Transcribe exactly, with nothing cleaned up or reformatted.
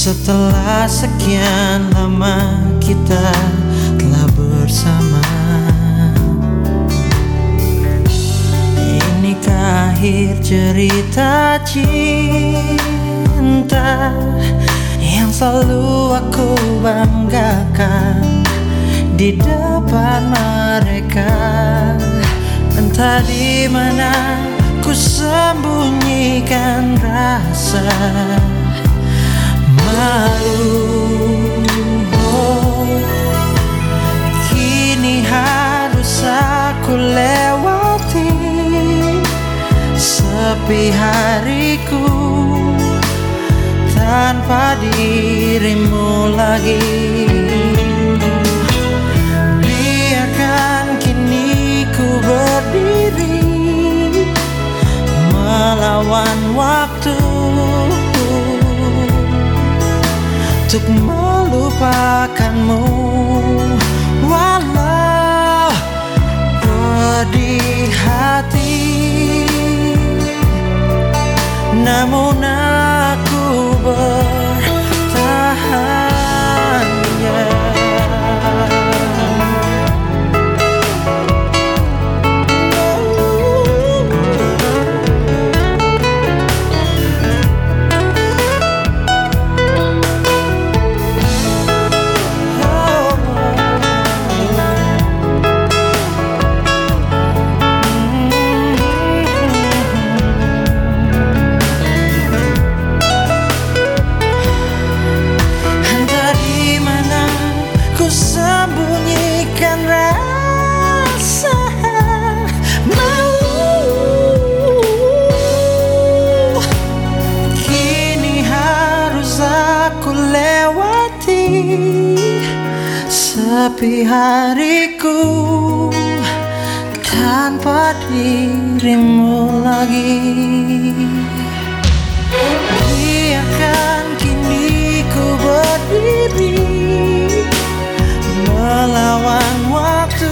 Setelah sekian lama kita telah bersama, inikah akhir cerita cinta yang selalu aku banggakan di depan mereka. Entah di mana ku sembunyikan rasa malu. Oh, kini harus aku lewati sepi hariku tanpa dirimu lagi. Biarkan kini ku berdiri melawan waktu untuk melupakanmu, walau pedih hati. Namun aku bertahan, yeah. Sembunyikan rasa malu, kini harus aku lewati sepi hariku tanpa dirimu lagi. Biarkan kini ku berdiri melawan waktu